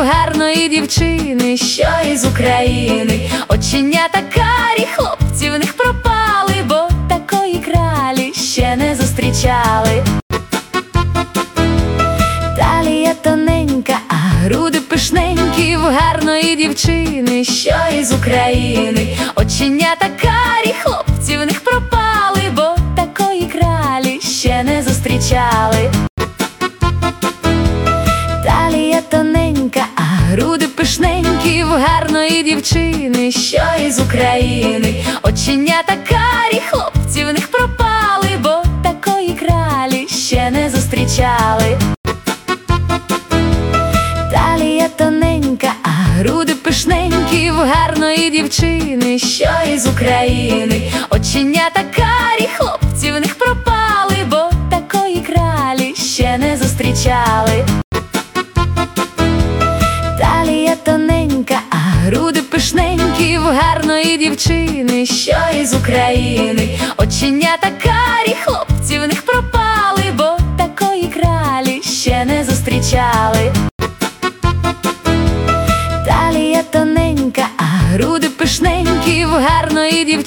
гарної дівчини, що із України. Оченята карі, хлопці в них пропали, бо такої кралі ще не зустрічали. Талія тоненька, а груди пишненькі в гарної дівчини, що із України. Оченята карі, хлопці в них пропали, бо такої кралі ще не зустрічали. Талія тоненька, а груди пишненькі в гарної дівчини, що із України. Оченята карі, хлопці в них пропали, бо такої кралі ще не зустрічали. Талія тоненька, а груди пишненькі в гарної дівчини, що із України. Оченята карі, хлопці в них пропали, бо такої кралі ще не зустрічали. Талія тоненька, а груди пишненькі в гарної дівчини, що із України. Оченята карі, хлопці в них пропали, бо такої кралі ще не зустрічали. Талія тоненька, а груди пишненькі в гарної дівчини.